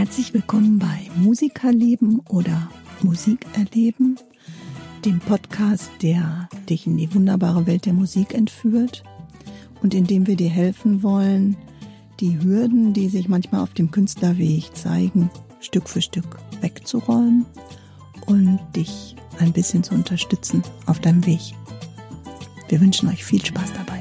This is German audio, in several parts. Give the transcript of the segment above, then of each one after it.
Herzlich willkommen bei Musikerleben oder Musik erleben, dem Podcast, der dich in die wunderbare Welt der Musik entführt und in dem wir dir helfen wollen, die Hürden, die sich manchmal auf dem Künstlerweg zeigen, Stück für Stück wegzuräumen und dich ein bisschen zu unterstützen auf deinem Weg. Wir wünschen euch viel Spaß dabei.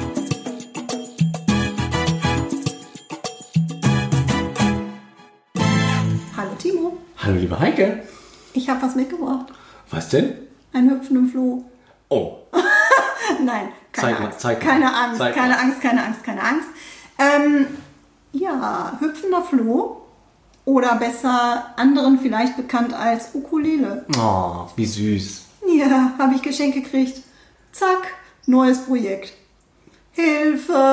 Hallo Timo. Hallo liebe Heike. Ich habe was mitgebracht. Was denn? Ein hüpfenden Floh. Oh. Nein, keine Angst. Zeig mal. Keine Angst, Zeig keine mal. Angst, keine Angst, keine Angst. Ja, hüpfender Floh oder besser anderen vielleicht bekannt als Ukulele. Oh, wie süß. Ja, habe ich Geschenk gekriegt. Zack, neues Projekt. Hilfe!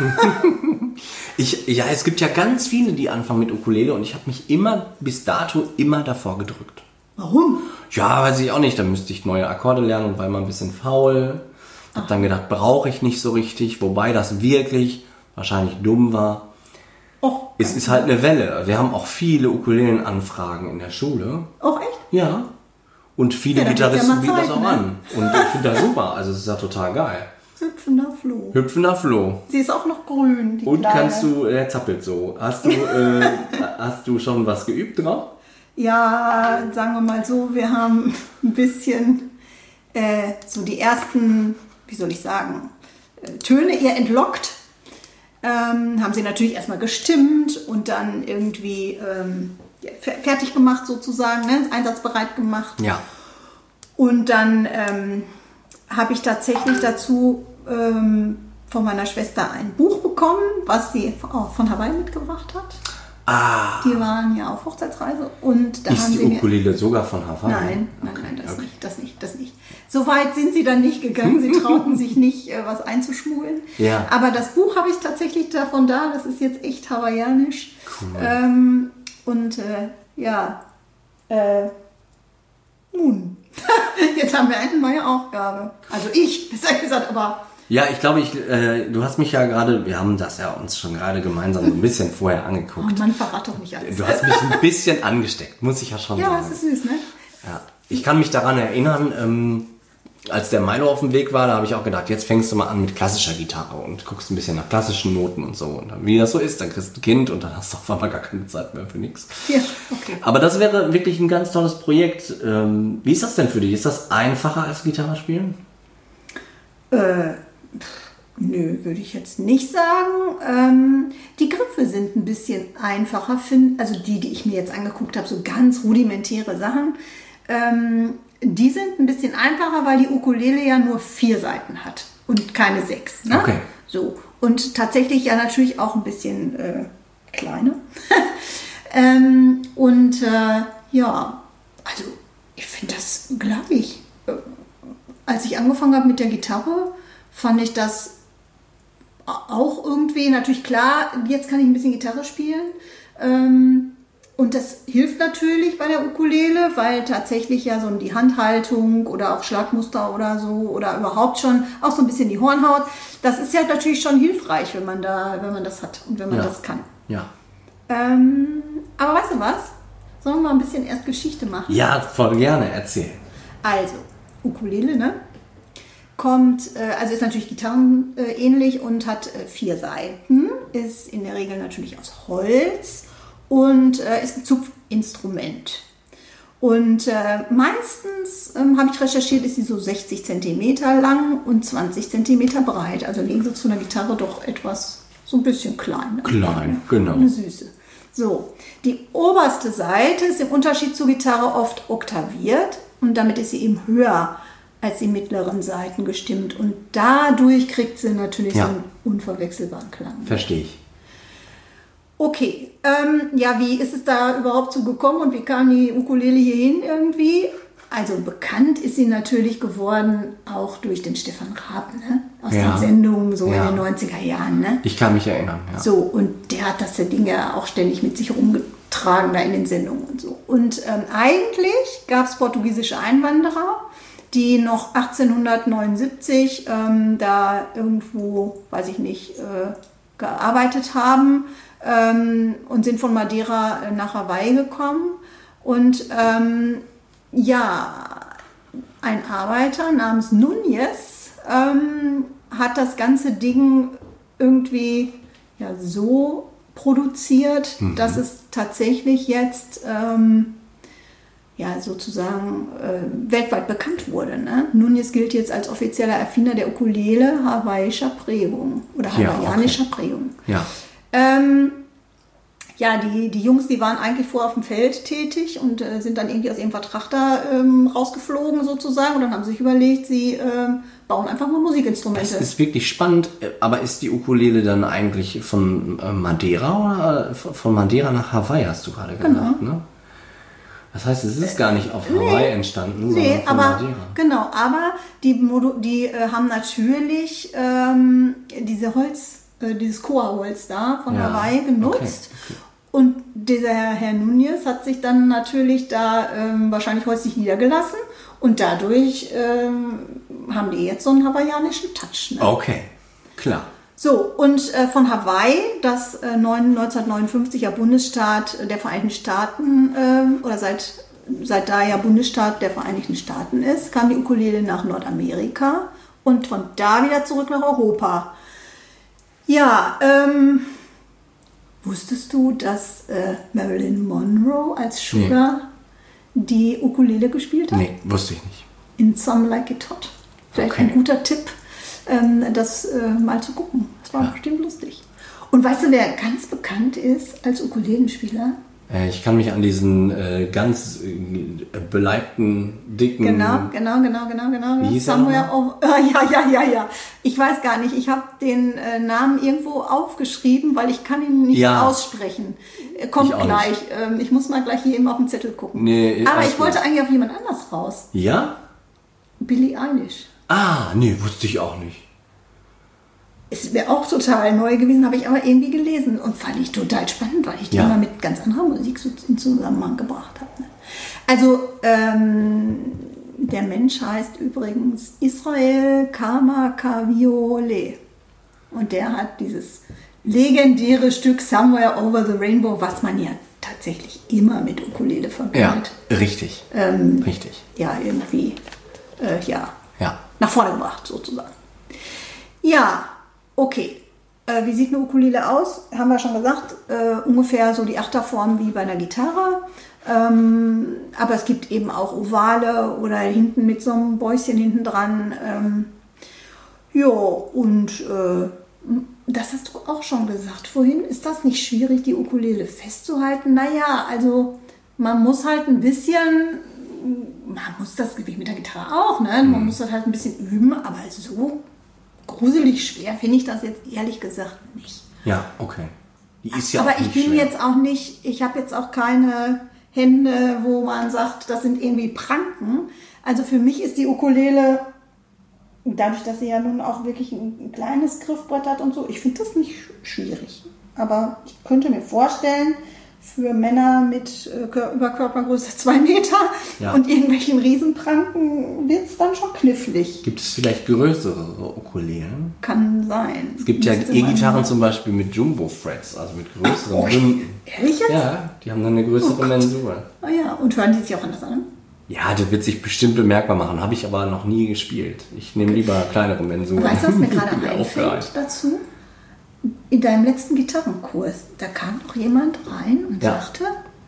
Es gibt ja ganz viele, die anfangen mit Ukulele und ich habe mich bis dato immer davor gedrückt. Warum? Ja, weiß ich auch nicht. Da müsste ich neue Akkorde lernen und war immer ein bisschen faul. Hab dann gedacht, brauche ich nicht so richtig. Wobei das wirklich wahrscheinlich dumm war. Och, Es ist halt eine Welle. Wir haben auch viele Ukulelen-Anfragen in der Schule. auch echt? Ja. Und viele Ja, dann wird's ja Gitarristen mal bieten das Zeit, auch ne? an. Und ich finde das super. Also es ist ja total geil. Hüpfender Floh. Hüpfender Floh. Sie ist auch noch grün, die Und Kleine. kannst du, er zappelt so. Hast du schon was geübt drauf? Ja, sagen wir mal so, wir haben ein bisschen so die ersten, wie soll ich sagen, Töne ihr entlockt. Haben sie natürlich erstmal gestimmt und dann irgendwie fertig gemacht sozusagen, ne? Einsatzbereit gemacht. Ja. Und dann habe ich tatsächlich dazu von meiner Schwester ein Buch bekommen, was sie auch von Hawaii mitgebracht hat. Ah. Die waren ja auf Hochzeitsreise und da Ist haben die sie mir... Ukulele sogar von Hawaii? Nein, Okay. das nicht. So weit sind sie dann nicht gegangen. Sie trauten sich nicht, was einzuschmuggeln. Ja. Aber das Buch habe ich tatsächlich davon da. Das ist jetzt echt hawaiianisch. Cool. Nun. Jetzt haben wir eine neue Aufgabe. Also ich, besser gesagt, aber... Ja, ich glaube, du hast mich ja gerade, wir haben das ja uns schon gerade gemeinsam so ein bisschen vorher Oh angeguckt. Mann, verrat doch nicht alles. Du hast mich ein bisschen angesteckt, muss ich ja schon Ja, sagen. das ist süß, ne? Ja. Ich kann mich daran erinnern, als der Milo auf dem Weg war, da habe ich auch gedacht, jetzt fängst du mal an mit klassischer Gitarre und guckst ein bisschen nach klassischen Noten und so. Und dann, wie das so ist, dann kriegst du ein Kind und dann hast du auf einmal gar keine Zeit mehr für nichts. Ja, okay. Aber das wäre wirklich ein ganz tolles Projekt. Wie ist das denn für dich? Ist das einfacher als Gitarre spielen? Nö, würde ich jetzt nicht sagen. Die Griffe sind ein bisschen einfacher, also die ich mir jetzt angeguckt habe, so ganz rudimentäre Sachen. Die sind ein bisschen einfacher, weil die Ukulele ja nur 4 Seiten hat und keine 6. Ne? Okay. So. Und tatsächlich ja natürlich auch ein bisschen kleiner. Ja, also ich finde das gleich. Als ich angefangen habe mit der Gitarre, fand ich das auch irgendwie, natürlich klar, jetzt kann ich ein bisschen Gitarre spielen. Und das hilft natürlich bei der Ukulele, weil tatsächlich ja so die Handhaltung oder auch Schlagmuster oder so oder überhaupt schon auch so ein bisschen die Hornhaut, das ist ja natürlich schon hilfreich, wenn man das hat und wenn man das kann. Ja. Aber weißt du was? Sollen wir mal ein bisschen erst Geschichte machen? Ja, voll gerne, erzähl. Also, Ukulele, ne? Ist natürlich gitarrenähnlich und hat 4 Seiten, ist in der Regel natürlich aus Holz und ist ein Zupfinstrument. Und meistens, habe ich recherchiert, ist sie so 60 cm lang und 20 cm breit. Also im Gegensatz zu einer Gitarre doch etwas, so ein bisschen klein. Klein, genau. Eine Süße. So, die oberste Seite ist im Unterschied zur Gitarre oft oktaviert und damit ist sie eben höher als die mittleren Seiten gestimmt. Und dadurch kriegt sie natürlich so einen unverwechselbaren Klang. Verstehe ich. Okay, wie ist es da überhaupt zu gekommen und wie kam die Ukulele hierhin irgendwie? Also bekannt ist sie natürlich geworden auch durch den Stefan Raab, ne? Aus den Sendungen so in den 90er Jahren. Ne? Ich kann mich erinnern, ja. So, und der hat das Ding ja auch ständig mit sich rumgetragen da in den Sendungen und so. Und eigentlich gab es portugiesische Einwanderer, die noch 1879 da irgendwo, weiß ich nicht, gearbeitet haben und sind von Madeira nach Hawaii gekommen. Und ein Arbeiter namens Núñez hat das ganze Ding irgendwie so produziert, dass es tatsächlich jetzt sozusagen weltweit bekannt wurde. Ne? Núñez gilt jetzt als offizieller Erfinder der Ukulele hawaiischer Prägung oder hawaiianischer Prägung. Ja. Die Jungs, die waren eigentlich vorher auf dem Feld tätig und sind dann irgendwie aus ihrem Vertrag da rausgeflogen sozusagen und dann haben sie sich überlegt, sie bauen einfach mal Musikinstrumente. Das ist wirklich spannend, aber ist die Ukulele dann eigentlich von Madeira oder von Madeira nach Hawaii, hast du gerade gesagt, ne? Das heißt, es ist gar nicht auf Hawaii entstanden, sondern von Madeira. Genau, aber die haben natürlich dieses Koa-Holz da von Hawaii genutzt. Okay. Und dieser Herr Núñez hat sich dann natürlich da wahrscheinlich häuslich niedergelassen und dadurch haben die jetzt so einen hawaiianischen Touch. Ne? Okay, klar. So, und von Hawaii, das 1959 ja Bundesstaat der Vereinigten Staaten oder seit da ja Bundesstaat der Vereinigten Staaten ist, kam die Ukulele nach Nordamerika und von da wieder zurück nach Europa. Ja, wusstest du, dass Marilyn Monroe als Sugar die Ukulele gespielt hat? Nee, wusste ich nicht. In Some Like It Hot. Vielleicht ein guter Tipp, das mal zu gucken. Das war bestimmt lustig. Und weißt du, wer ganz bekannt ist als Ukulelenspieler? Ich kann mich an diesen ganz beleibten, dicken... Genau. Wie hieß Somewhere over... Ja. Ich weiß gar nicht. Ich habe den Namen irgendwo aufgeschrieben, weil ich kann ihn nicht aussprechen. Kommt gleich. Ich muss mal gleich hier eben auf den Zettel gucken. Nee, aber ich wollte eigentlich auf jemand anders raus. Ja? Billie Eilish. Nee, wusste ich auch nicht. Es wäre auch total neu gewesen, habe ich aber irgendwie gelesen und fand ich total spannend, weil ich die mal mit ganz anderer Musik so in Zusammenhang gebracht habe. Ne? Also, der Mensch heißt übrigens Israel Kamakawiole und der hat dieses legendäre Stück Somewhere Over the Rainbow, was man ja tatsächlich immer mit Ukulele verbindet. Ja, richtig. Richtig. Ja, irgendwie, nach vorne gebracht sozusagen. Ja, okay. Wie sieht eine Ukulele aus? Haben wir schon gesagt, ungefähr so die Achterform wie bei einer Gitarre. Aber es gibt eben auch ovale oder hinten mit so einem Bäuschen hinten dran. Das hast du auch schon gesagt vorhin. Ist das nicht schwierig, die Ukulele festzuhalten? Naja, also man muss halt ein bisschen, man muss das wie mit der Gitarre auch, ne? Man muss das halt ein bisschen üben, aber so gruselig schwer finde ich das jetzt ehrlich gesagt nicht. Ja, okay. Die ist ja aber auch nicht ich bin schwer. jetzt auch nicht, ich habe jetzt auch keine Hände, wo man sagt, das sind irgendwie Pranken. Also für mich ist die Ukulele, dadurch, dass sie ja nun auch wirklich ein kleines Griffbrett hat und so, ich finde das nicht schwierig. Aber ich könnte mir vorstellen, für Männer mit Überkörpergröße 2 Meter und irgendwelchen Riesenpranken wird es dann schon knifflig. Gibt es vielleicht größere Ukulelen? Kann sein. Es gibt ja E-Gitarren zum Beispiel mit Jumbo-Frets, also mit größeren Bünden. Ehrlich jetzt? Ja, die haben dann eine größere Mensur. Oh ja, und hören die sich auch anders an? Ja, das wird sich bestimmt bemerkbar machen, habe ich aber noch nie gespielt. Ich nehme lieber kleinere Mensuren. Weißt du, was mir gerade einfällt dazu? In deinem letzten Gitarrenkurs, da kam doch jemand rein und sagte,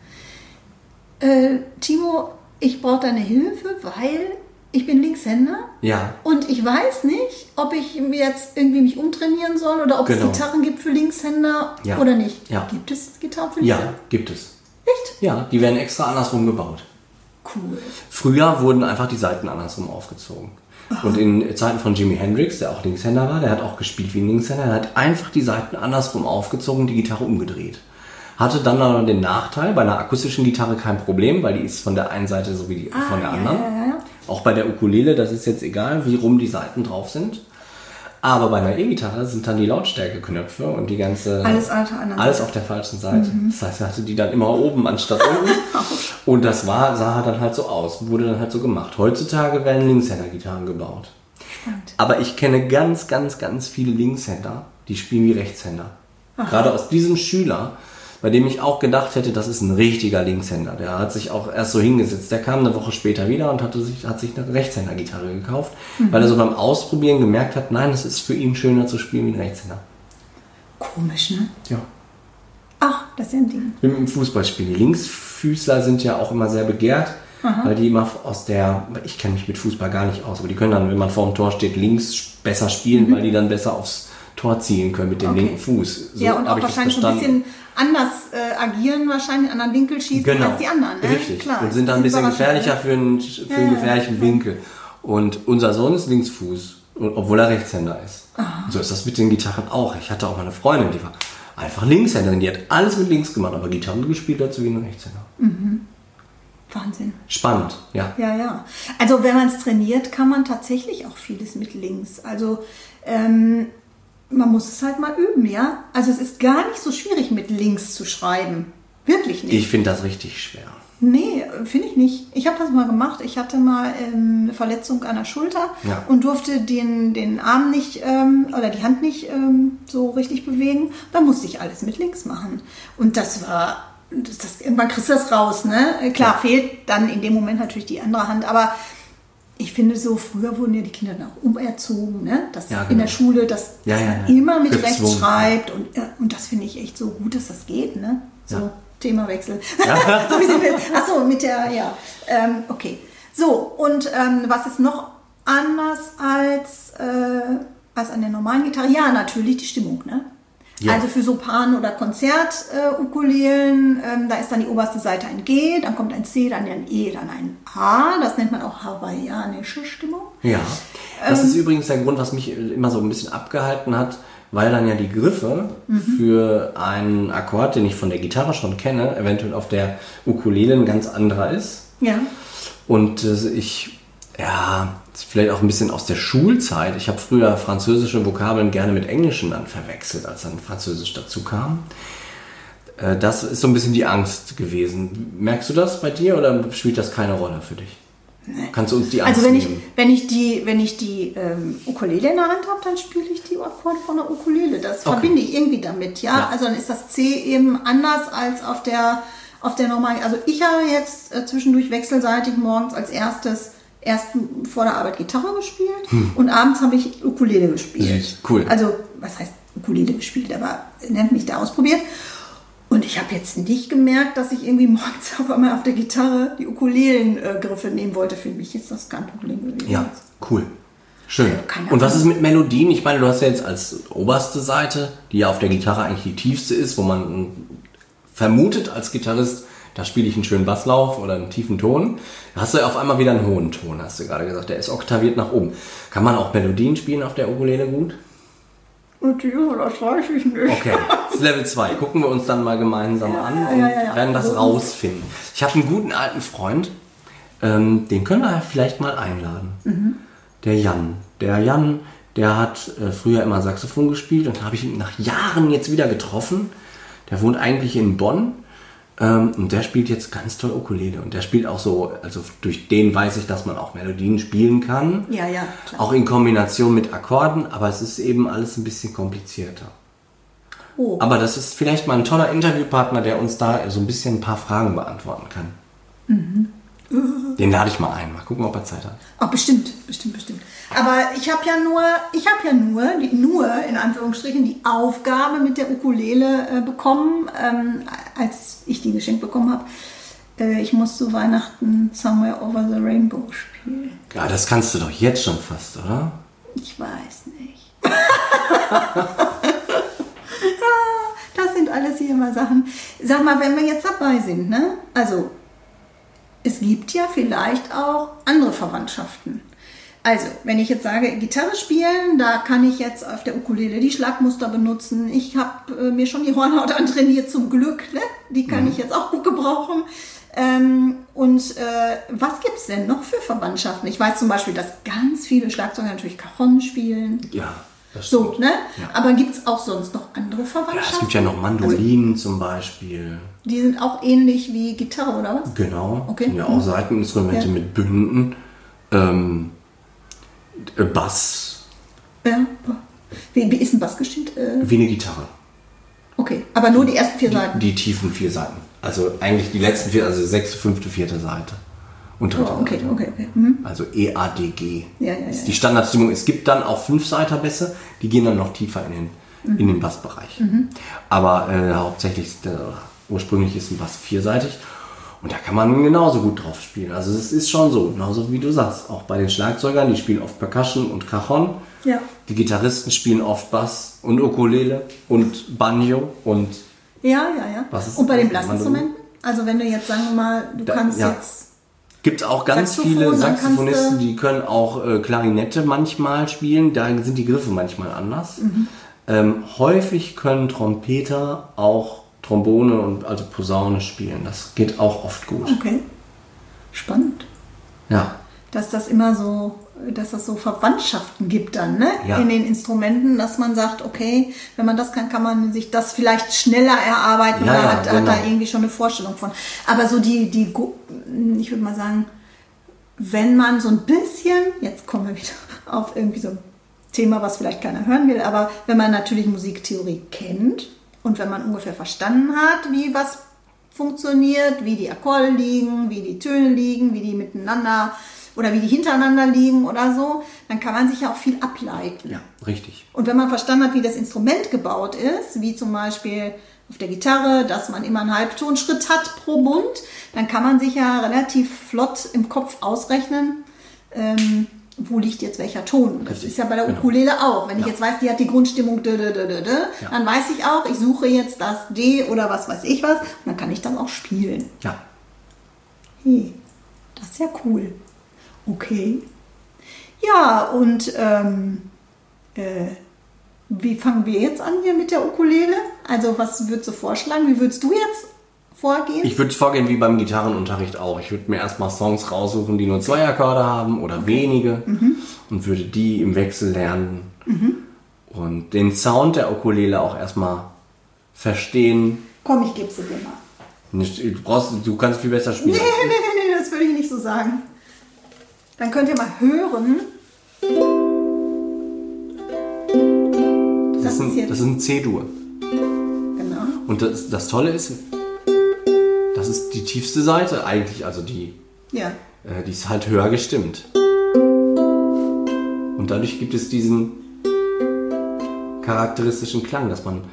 Timo, ich brauche deine Hilfe, weil ich bin Linkshänder und ich weiß nicht, ob ich jetzt irgendwie mich umtrainieren soll oder ob es Gitarren gibt für Linkshänder oder nicht. Ja. Gibt es Gitarren für Linkshänder? Ja, gibt es. Echt? Ja, die werden extra andersrum gebaut. Cool. Früher wurden einfach die Saiten andersrum aufgezogen. Und in Zeiten von Jimi Hendrix, der auch Linkshänder war, der hat auch gespielt wie ein Linkshänder, der hat einfach die Saiten andersrum aufgezogen, die Gitarre umgedreht. Hatte dann aber den Nachteil, bei einer akustischen Gitarre kein Problem, weil die ist von der einen Seite so wie die von der anderen. Ja. Auch bei der Ukulele, das ist jetzt egal, wie rum die Saiten drauf sind. Aber bei einer E-Gitarre sind dann die Lautstärkeknöpfe und die ganze... Alles auf der falschen Seite. Das heißt, er hatte die dann immer oben anstatt unten. Und das sah dann halt so aus, wurde dann halt so gemacht. Heutzutage werden Linkshänder-Gitarren gebaut. Spannend. Aber ich kenne ganz, ganz, ganz viele Linkshänder, die spielen wie Rechtshänder. Gerade aus diesem Schüler, bei dem ich auch gedacht hätte, das ist ein richtiger Linkshänder. Der hat sich auch erst so hingesetzt. Der kam eine Woche später wieder und hat sich eine Rechtshänder-Gitarre gekauft, weil er so beim Ausprobieren gemerkt hat, nein, es ist für ihn schöner zu spielen wie ein Rechtshänder. Komisch, ne? Ja. Ach, das ist ja ein Ding. Im Fußballspiel. Die Linksfüßler sind ja auch immer sehr begehrt, weil die immer ich kenne mich mit Fußball gar nicht aus, aber die können dann, wenn man vor dem Tor steht, links besser spielen, weil die dann besser aufs Tor ziehen können mit dem linken Fuß. So ja, und auch wahrscheinlich so ein bisschen anders agieren, wahrscheinlich einen anderen Winkel schießen als die anderen. Ne? Richtig. Klar, und sind dann ein bisschen gefährlicher für einen gefährlichen Winkel. Und unser Sohn ist Linksfuß, obwohl er Rechtshänder ist. So ist das mit den Gitarren auch. Ich hatte auch mal eine Freundin, die war einfach Linkshänderin. Die hat alles mit links gemacht, aber Gitarre gespielt hat sie wie ein Rechtshänder. Wahnsinn. Spannend, ja. Ja. Also wenn man es trainiert, kann man tatsächlich auch vieles mit links. Also man muss es halt mal üben, ja. Also es ist gar nicht so schwierig, mit links zu schreiben. Wirklich nicht. Ich finde das richtig schwer. Nee, finde ich nicht. Ich habe das mal gemacht. Ich hatte mal eine Verletzung an der Schulter und durfte den Arm nicht oder die Hand nicht so richtig bewegen. Da musste ich alles mit links machen. Und irgendwann kriegst du das raus, ne? Klar, fehlt dann in dem Moment natürlich die andere Hand, aber ich finde so, früher wurden ja die Kinder dann auch umerzogen, ne? In der Schule, dass man immer mit rechts schreibt und das finde ich echt so gut, dass das geht, ne? So, Themawechsel. Ja. So wie sie will. Achso, mit der, okay. So, und was ist noch anders als an der normalen Gitarre? Ja, natürlich die Stimmung, ne? Ja. Also für Sopran- oder Konzert-Ukulelen, da ist dann die oberste Seite ein G, dann kommt ein C, dann ein E, dann ein A. Das nennt man auch hawaiianische Stimmung. Ja, das ist übrigens der Grund, was mich immer so ein bisschen abgehalten hat, weil dann ja die Griffe für einen Akkord, den ich von der Gitarre schon kenne, eventuell auf der Ukulele ein ganz anderer ist. Ja. Und vielleicht auch ein bisschen aus der Schulzeit. Ich habe früher französische Vokabeln gerne mit englischen dann verwechselt, als dann Französisch dazu kam. Das ist so ein bisschen die Angst gewesen. Merkst du das bei dir oder spielt das keine Rolle für dich? Nee. Kannst du uns die Angst nehmen? Wenn ich die Ukulele in der Hand habe, dann spiele ich die Akkorde von der Ukulele. Das verbinde ich irgendwie damit, ja. Also dann ist das C eben anders als auf der normalen. Also ich habe jetzt zwischendurch wechselseitig morgens als erst vor der Arbeit Gitarre gespielt und abends habe ich Ukulele gespielt. Cool. Also, was heißt Ukulele gespielt, aber nennt mich da ausprobiert. Und ich habe jetzt nicht gemerkt, dass ich irgendwie morgens auf einmal auf der Gitarre die Ukulelengriffe nehmen wollte. Für mich ist das kein Problem gewesen. Ja, cool. Schön. Und was ist mit Melodien? Ich meine, du hast ja jetzt als oberste Seite, die ja auf der Gitarre eigentlich die tiefste ist, wo man vermutet als Gitarrist, da spiele ich einen schönen Basslauf oder einen tiefen Ton. Da hast du ja auf einmal wieder einen hohen Ton, hast du gerade gesagt. Der ist oktaviert nach oben. Kann man auch Melodien spielen auf der Ukulele gut? Das weiß ich nicht. Okay, das ist Level 2. Gucken wir uns dann mal gemeinsam an und werden das rausfinden. Ich habe einen guten alten Freund, den können wir vielleicht mal einladen. Der Jan. Der Jan, der hat früher immer Saxophon gespielt und habe ich ihn nach Jahren jetzt wieder getroffen. Der wohnt eigentlich in Bonn. Und der spielt jetzt ganz toll Ukulele. Und der spielt auch so, also durch den weiß ich, dass man auch Melodien spielen kann. Ja, klar. Auch in Kombination mit Akkorden, aber es ist eben alles ein bisschen komplizierter. Oh. Aber das ist vielleicht mal ein toller Interviewpartner, der uns da so ein bisschen ein paar Fragen beantworten kann. Den lade ich mal ein. Mal gucken, ob er Zeit hat. Oh, bestimmt. Aber ich habe ja nur in Anführungsstrichen die Aufgabe mit der Ukulele bekommen, als ich die geschenkt bekommen habe. Ich muss zu Weihnachten Somewhere Over the Rainbow spielen. Ja, das kannst du doch jetzt schon fast, oder? Ich weiß nicht. Das sind alles hier immer Sachen. Sag mal, wenn wir jetzt dabei sind, ne? Also, es gibt ja vielleicht auch andere Verwandtschaften. Also, wenn ich jetzt sage, Gitarre spielen, da kann ich jetzt auf der Ukulele die Schlagmuster benutzen. Ich habe mir schon die Hornhaut antrainiert, zum Glück. Ne? Die kann ich jetzt auch gut gebrauchen. Was gibt es denn noch für Verwandtschaften? Ich weiß zum Beispiel, dass ganz viele Schlagzeuger natürlich Cajon spielen. Ja, das stimmt. So, ne? Ja. Aber gibt es auch sonst noch andere Verwandtschaften? Ja, es gibt ja noch Mandolinen zum Beispiel. Die sind auch ähnlich wie Gitarre, oder was? Genau. Okay. Ja, auch Saiteninstrumente mit Bünden. Bass. Ja. Wie ist ein Bass gestimmt? Wie eine Gitarre. Aber nur die ersten 4 Seiten? Die tiefen 4 Seiten. Also eigentlich die letzten 4, also 6., 5., 4. Seite. Und 3. Okay. Also EADG. Ja. Ist die Standardstimmung. Es gibt dann auch 5-Seiter-Bässe, die gehen dann noch tiefer in den Bassbereich. Aber hauptsächlich ursprünglich ist ein Bass 4-seitig. Und da kann man genauso gut drauf spielen. Also es ist schon so, genauso wie du sagst. Auch bei den Schlagzeugern, die spielen oft Percussion und Cajon. Ja. Die Gitarristen spielen oft Bass und Ukulele und Banjo und... Ja. Und bei den Blasinstrumenten? Also wenn du jetzt, sagen wir mal, du kannst jetzt... Gibt es auch ganz viele Saxophonisten, die können auch Klarinette manchmal spielen. Da sind die Griffe manchmal anders. Häufig können Trompeter auch Trombone und also Posaune spielen. Das geht auch oft gut. Okay. Spannend. Ja. Dass das so Verwandtschaften gibt dann, ne? Ja. In den Instrumenten, dass man sagt, okay, wenn man das kann man sich das vielleicht schneller erarbeiten oder hat da irgendwie schon eine Vorstellung von. Aber so ich würde mal sagen, wenn man so ein bisschen, jetzt kommen wir wieder auf irgendwie so ein Thema, was vielleicht keiner hören will, aber wenn man natürlich Musiktheorie kennt und wenn man ungefähr verstanden hat, wie was funktioniert, wie die Akkorde liegen, wie die Töne liegen, wie die miteinander oder wie die hintereinander liegen oder so, dann kann man sich ja auch viel ableiten. Ja, richtig. Und wenn man verstanden hat, wie das Instrument gebaut ist, wie zum Beispiel auf der Gitarre, dass man immer einen Halbtonschritt hat pro Bund, dann kann man sich ja relativ flott im Kopf ausrechnen, wo liegt jetzt welcher Ton. Das Richtig, ist ja bei der Ukulele auch. Wenn ich jetzt weiß, die hat die Grundstimmung, dann weiß ich auch, ich suche jetzt das D oder was weiß ich was, und dann kann ich das auch spielen. Ja. Hey, das ist ja cool. Okay. Ja, und wie fangen wir jetzt an hier mit der Ukulele? Also was würdest du vorschlagen? Wie würdest du jetzt vorgehen? Ich würde vorgehen wie beim Gitarrenunterricht auch. Ich würde mir erstmal Songs raussuchen, die nur 2 Akkorde haben oder wenige und würde die im Wechsel lernen und den Sound der Ukulele auch erstmal verstehen. Komm, ich gebe sie dir mal. Du kannst viel besser spielen. Nee, das würde ich nicht so sagen. Dann könnt ihr mal hören. Das ist ein C-Dur. Genau. Und das Tolle ist, das ist die tiefste Seite eigentlich, also die ist halt höher gestimmt. Und dadurch gibt es diesen charakteristischen Klang, dass man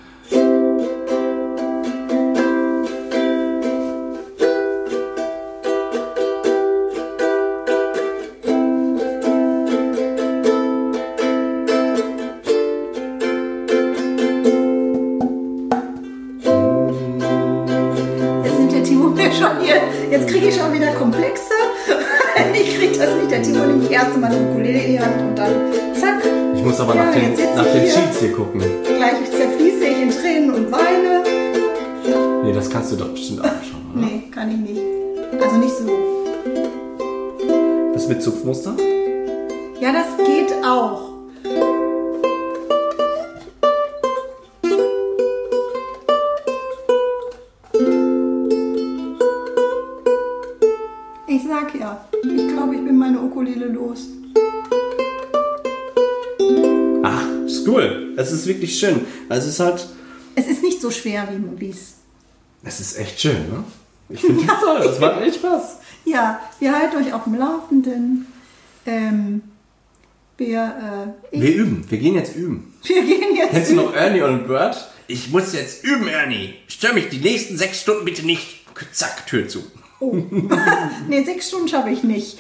Jetzt kriege ich schon wieder Komplexe. Ich kriege das nicht. Der Timo nimmt erst mal eine Ukulele in die Hand und dann zack. Ich muss aber nach den Cheats hier gucken. Gleich zerfließe ich in Tränen und weine. Nee, das kannst du doch bestimmt auch schon, oder? Nee, kann ich nicht. Also nicht so. Das mit Zupfmuster? Ja, das geht auch. Ich sag ja, ich glaube, ich bin meine Ukulele los. Ach, ist cool. Es ist wirklich schön. Also es ist halt... Es ist nicht so schwer, wie es... Es ist echt schön, ne? Ich finde das toll. Das macht echt Spaß. Ja, wir halten euch auf dem Laufenden. Wir üben. Wir gehen jetzt üben. Kennst du noch Ernie und Bert? Ich muss jetzt üben, Ernie. Stör mich die nächsten 6 Stunden bitte nicht. Zack, Tür zu. Oh. Nee, 6 Stunden schaffe ich nicht.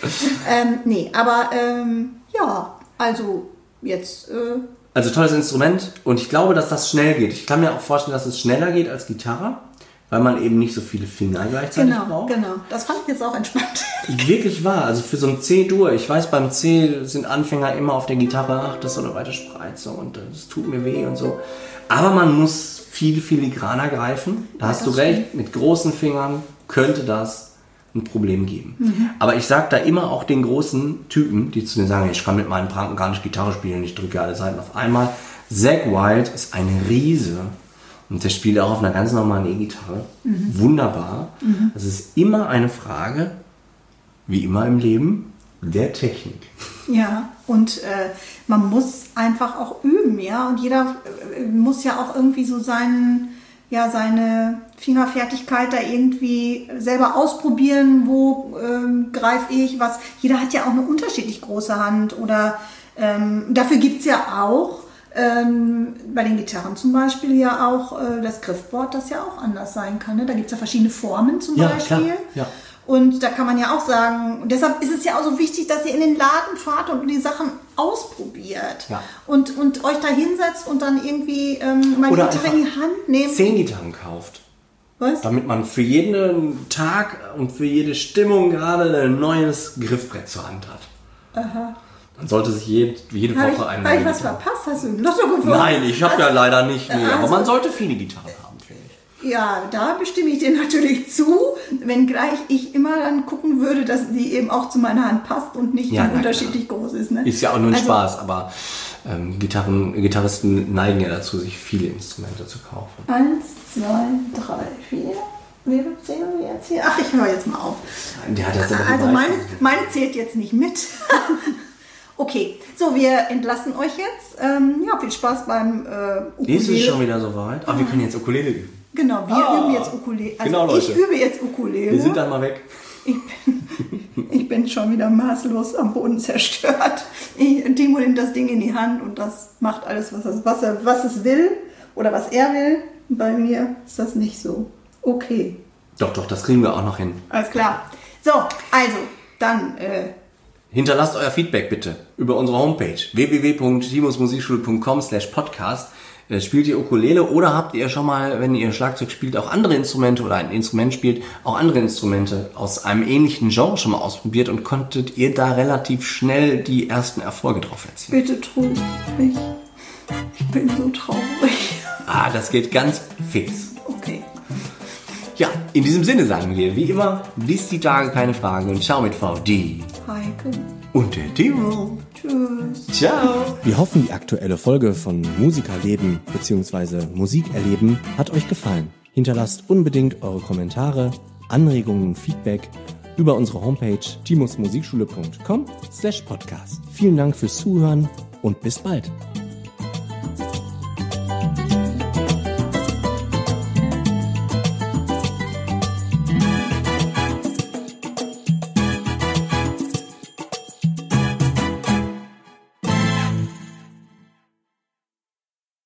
Ja, also jetzt... Also tolles Instrument und ich glaube, dass das schnell geht. Ich kann mir auch vorstellen, dass es schneller geht als Gitarre, weil man eben nicht so viele Finger gleichzeitig braucht. Genau. Das fand ich jetzt auch entspannt. Wirklich wahr. Also für so ein C-Dur, ich weiß, beim C sind Anfänger immer auf der Gitarre, ach, das ist so eine weite Spreize und das tut mir weh und so. Aber man muss viel filigraner greifen. Da hast du recht, mit großen Fingern könnte das ein Problem geben. Aber ich sage da immer auch den großen Typen, die zu denen sagen, ich kann mit meinen Pranken gar nicht Gitarre spielen, ich drücke alle Seiten auf einmal. Zakk Wylde ist ein Riese und der spielt auch auf einer ganz normalen E-Gitarre. Wunderbar. Es ist immer eine Frage, wie immer im Leben, der Technik. Ja, und man muss einfach auch üben, ja. Und jeder muss ja auch irgendwie so seinen seine Fingerfertigkeit da irgendwie selber ausprobieren, wo greife ich, was. Jeder hat ja auch eine unterschiedlich große Hand oder dafür gibt es ja auch bei den Gitarren zum Beispiel ja auch das Griffboard, das ja auch anders sein kann. Ne? Da gibt es ja verschiedene Formen zum Beispiel. Klar. Ja. Und da kann man ja auch sagen, und deshalb ist es ja auch so wichtig, dass ihr in den Laden fahrt und die Sachen ausprobiert. Ja. Und euch da hinsetzt und dann irgendwie mal die Gitarre in die Hand nehmt. 10 Gitarren kauft. Was? Damit man für jeden Tag und für jede Stimmung gerade ein neues Griffbrett zur Hand hat. Aha. Man sollte sich jede Woche eine neue. Habe ich was verpasst? Hast du ein Lotto gefunden? Nein, ich habe ja leider nicht. Nee, aber man sollte viele Gitarren haben, finde ich. Ja, da bestimme ich dir natürlich zu, wenngleich ich immer dann gucken würde, dass die eben auch zu meiner Hand passt und nicht unterschiedlich groß ist. Ne? Ist ja auch nur ein Spaß, aber Gitarristen neigen ja dazu, sich viele Instrumente zu kaufen. 1, 2, 3, 4. Wie zählen wir jetzt hier? Ach, ich höre jetzt mal auf. Der hat das also meine zählt jetzt nicht mit. Okay, so, wir entlassen euch jetzt. Viel Spaß beim Ukulele. Ist es schon wieder soweit? Wir können jetzt Ukulele üben. Genau, wir üben jetzt Ukulele. Also genau, Leute. Ich übe jetzt Ukulele. Wir sind dann mal weg. Ich bin schon wieder maßlos am Boden zerstört. Timo nimmt das Ding in die Hand und das macht alles, was es will oder was er will. Bei mir ist das nicht so. Okay. Doch, das kriegen wir auch noch hin. Alles klar. So, also, dann... Hinterlasst euer Feedback bitte über unsere Homepage www.timosmusikschule.com/podcast. Spielt ihr Ukulele oder habt ihr schon mal, wenn ihr Schlagzeug spielt, auch andere Instrumente oder ein Instrument spielt, auch andere Instrumente aus einem ähnlichen Genre schon mal ausprobiert und konntet ihr da relativ schnell die ersten Erfolge drauf erzielen? Bitte tröst mich. Ich bin so traurig. Das geht ganz fix. Okay. Ja, in diesem Sinne sagen wir, wie immer, bis die Tage keine Fragen und ciao mit VD. Heike. Und der Timo. Tschüss. Ciao. Wir hoffen, die aktuelle Folge von Musikerleben bzw. Musikerleben hat euch gefallen. Hinterlasst unbedingt eure Kommentare, Anregungen und Feedback über unsere Homepage timosmusikschule.com/podcast. Vielen Dank fürs Zuhören und bis bald.